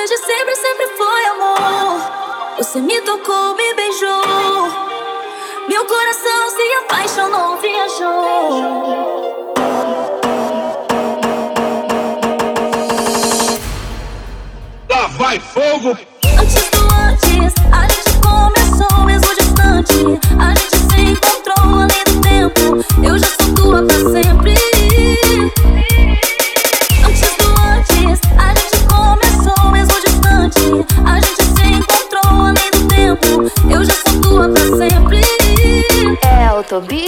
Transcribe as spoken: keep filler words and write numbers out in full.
desde sempre, sempre foi amor. Você me tocou, me beijou, meu coração se apaixonou, viajou. Lá vai fogo! Antes do antes, a gente começou mesmo distante. A gente se encontrou além do tempo. Eu já sou tua pra sempre. Antes do antes, a gente começou mesmo distante. A gente se encontrou além do tempo. Eu já sou tua pra sempre. É o Tobi.